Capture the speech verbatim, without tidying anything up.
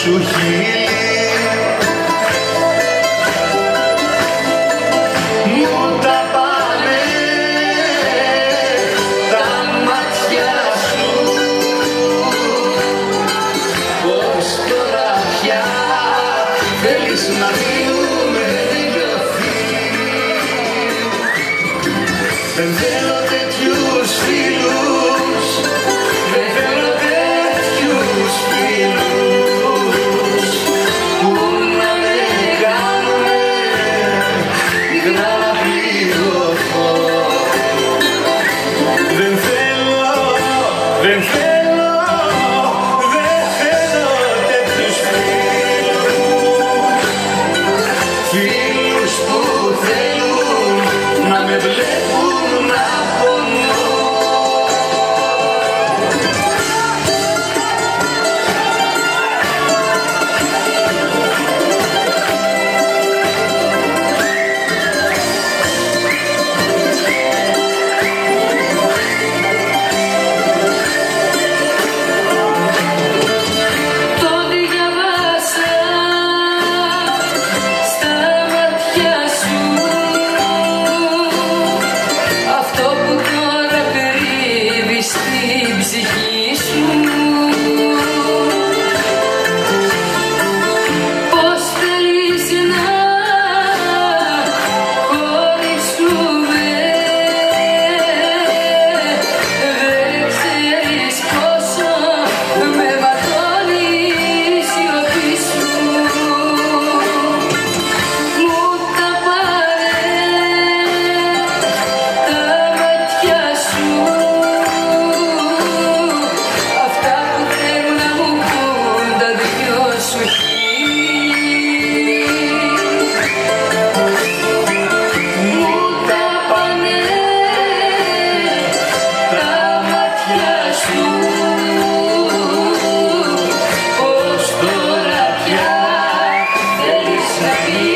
σου χείλη μου τα πάνε τα μάτια σου, πως τώρα πια θέλεις να μείνουμε δυο φίλοι. Δεν θέλω τέτοιους φίλους, δεν θέλω τέτοιους φίλους που να με κάνουνε να πληγωθώ. Δεν θέλω, δεν θέλω, δεν θέλω τέτοιους φίλους, φίλους που θέλουν να με βλέπουν να πονώ. Το διαβάσα στα μάτια σου, αυτό που τώρα κρύβει στην ψυχή σου. Πως θέλεις να χωρίσουμε, δεν ξέρεις πόσο με ματώνει η σιωπή σου. Μου τα πάρε τα μάτια σου, αυτά που θέλουν να μου πουν τα δυο σου χείλη. Μου τα πάνε τα μάτια σου, πως τώρα πια θέλεις να μείνεις